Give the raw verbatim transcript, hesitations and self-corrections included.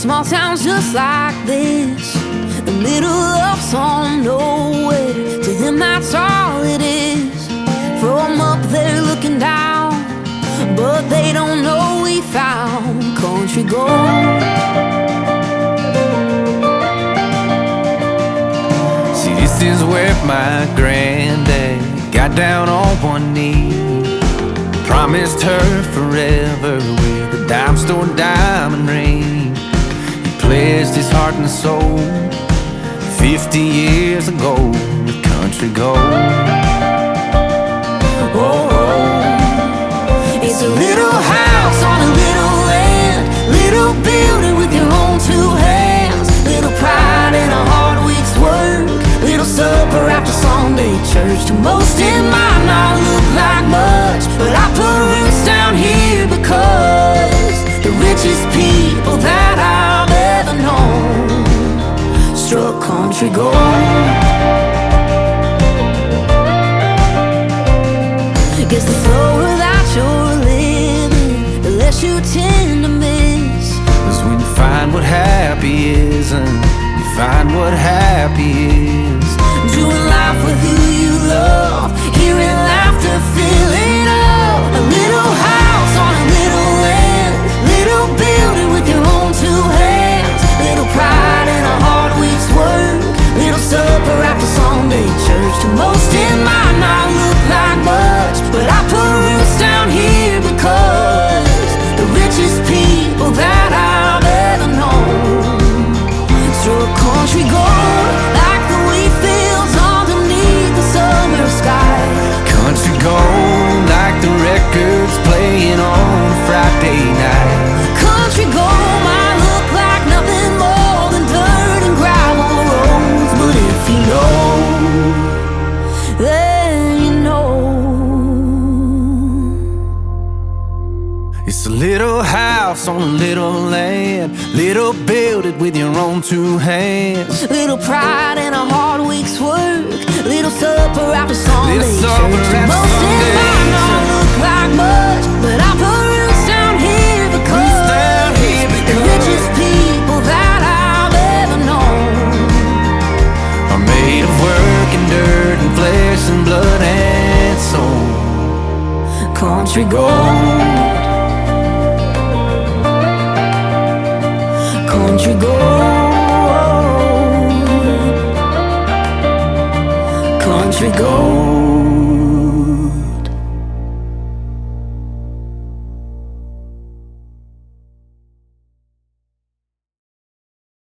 small towns just like this, the middle of some nowhere. To them that's all it is. From up there looking down, but they don't know we found country gold. See, this is where my granddad got down on one knee, promised her forever with a dime store diamond ring. He pledged his heart and soul fifty years ago with country gold. Oh, oh. It's a little house on a little land, little building with your own two hands, little pride and a hard week's work, little supper after Sunday church. To most it might not look like much, but I put roots down here because the richest people that I've ever known struck country gold. Guess the slower that you're living, the less you tend to miss. 'Cause when you find what happy is, and you find what happy is, doing life with who you love, hearing laughter, feeling up. A little house on a little land, little building with your own two hands, little pride and a hard week's work, little supper after Sunday church. To most it might not look like much, but I put roots down here because the richest people that I've ever known struck country gold like the wheat fields underneath the summer sky. country gold like the records playing on a Friday night. Country gold might look like nothing more than dirt and gravel roads, but if you know, then you know. It's a little house on a little land, little build it with your own two hands, Little pride and a hard week's work, little supper after Sunday Little supper church. after Most it Sunday might not church. look like much, but I put roots down here because Roots down here the because richest people that I've ever known are made of work and dirt and flesh and blood and soul. country gold. Country gold. Country gold.